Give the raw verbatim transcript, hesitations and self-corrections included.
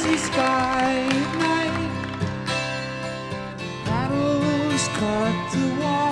misty sky at night. Paddles cut the water.